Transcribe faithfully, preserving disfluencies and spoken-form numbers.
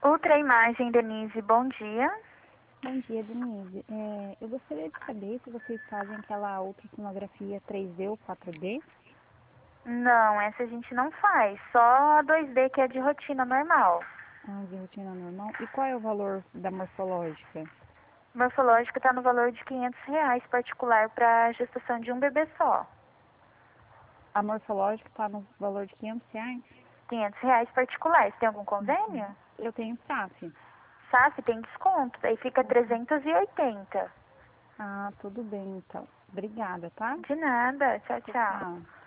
Ultraimagem, Denise, bom dia. Bom dia, Denise. É, eu gostaria de saber se vocês fazem aquela ultrassonografia três D ou quatro D. Não, essa a gente não faz, só a dois D que é de rotina normal. Ah, de rotina normal. E qual é o valor da morfológica? Morfológica está no valor de quinhentos reais, particular para gestação de um bebê só. A morfológica está no valor de quinhentos reais? quinhentos reais particular. Você tem algum Uhum. convênio? Eu tenho S A F. S A F tem desconto, daí fica Uhum. trezentos e oitenta. Ah, tudo bem então. Obrigada, tá? De nada, tchau, Tchau, tchau. tchau.